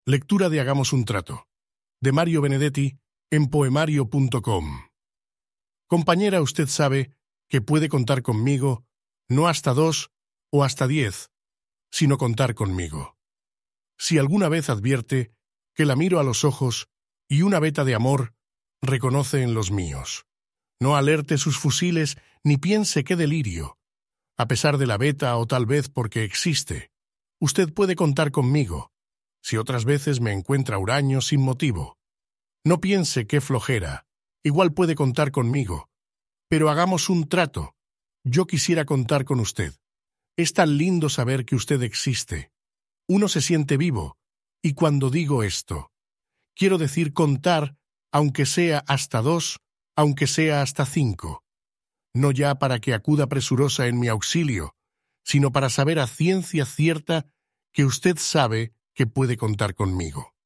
Lectura de Hagamos un trato, de Mario Benedetti, en poemario.com. Compañera, usted sabe que puede contar conmigo, no hasta 2 o hasta 10, sino contar conmigo. Si alguna vez advierte que la miro a los ojos y una veta de amor reconoce en los míos, no alerte sus fusiles ni piense qué delirio. A pesar de la veta o tal vez porque existe, usted puede contar conmigo. Si otras veces me encuentra huraño sin motivo, no piense qué flojera, igual puede contar conmigo. Pero hagamos un trato. Yo quisiera contar con usted. Es tan lindo saber que usted existe. Uno se siente vivo, y cuando digo esto, quiero decir contar, aunque sea hasta 2, aunque sea hasta 5. No ya para que acuda presurosa en mi auxilio, sino para saber a ciencia cierta que usted sabe que puede contar conmigo.